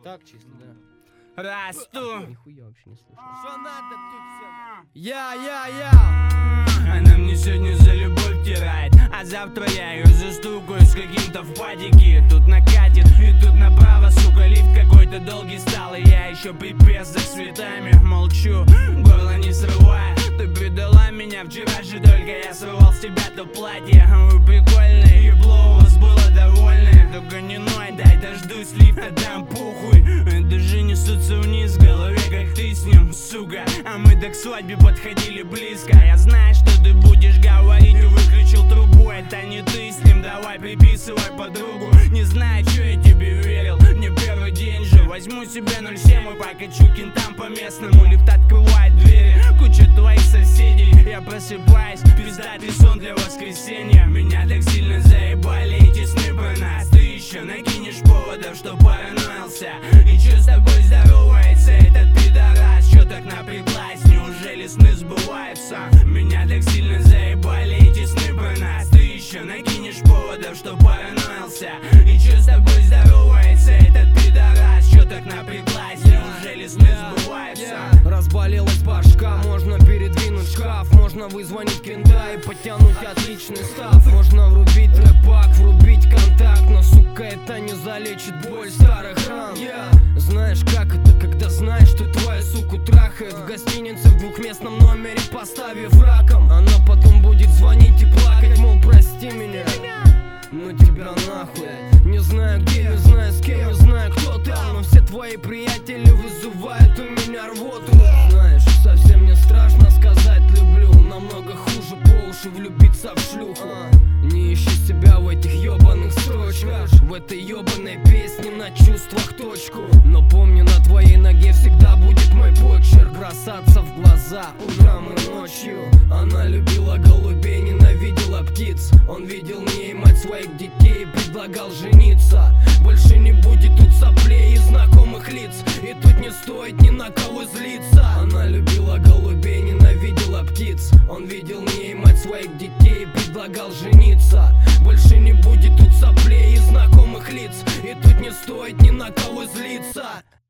Так чисто, да. Расту. Нихуя вообще не слышно. Что надо тут всем? Я. Она мне сегодня за любовь тирает, а завтра я ее застукаю с каким-то в падике. Тут накатит, и тут направо, сука, лифт какой-то долгий стал. И я еще пипец за цветами молчу, горло не срывая. Ты предала меня вчера же, только я срывал с тебя то платье. Вы прикольные, ебло у вас было довольное. Только не ной, дай дождусь лифта, дам похуй. Даже несутся вниз в голове, как ты с ним, сука. А мы так к свадьбе подходили близко. Я знаю, что ты будешь говорить, и выключил трубу. Это не ты с ним, давай приписывай подругу. Не знаю, что я тебе верил, не первый день же. Возьму себе 07 и покачу кентам по местному. Лифт открывает двери, куча твоих соседей. Я просыпаюсь, пиздатый сон для воскресенья. Меня так сильно заебали эти сны про нас. Ты еще накинешь поводов, что параноился. И чё с тобой здоровается этот пидорас? Чё так напряглась, неужели сны сбываются? Меня так сильно заебали эти сны про нас. Ты еще накинешь поводов, что параноился. И чё с тобой здоровается этот пидорас? Чё так напряглась, неужели сны сбываются? Разболелась башка, можно передвинуть шкаф. Можно вызвонить кента и подтянуть отличный став. Можно врубить рэпак, врубить контакт. Но, сука, это не залечит боль старых ран. Знаешь, как это, когда знаешь, что твою суку трахает в гостинице в двухместном номере, поставив раком. Она потом будет звонить и плакать, мол, прости меня, ну тебя нахуй. Не знаю где, не знаю с кем, не знаю кто там, но все твои приятели вызывают у меня рвоту. Знаешь, совсем не страшно сказать люблю. Намного хуже по уши влюбиться в шлюху. Не ищи себя в этих ёбаных строчках, в этой ёбаной песне на чувствах точку. Но помни, на твоей ноге всегда будет мой почерк. Бросаться в глаза утром и ночью. Она любила голубей, ненавидела птиц. Он видел в ней мать своих детей и предлагал жениться. Больше не будет тут соплей и знакомых лиц, и тут не стоит ни на кого злиться. Она любила голубей, ненавидела птиц. Он видел в ней мать своих детей и предлагал жениться. Больше не будет тут соплей и знакомых лиц, и тут не стоит ни на кого злиться.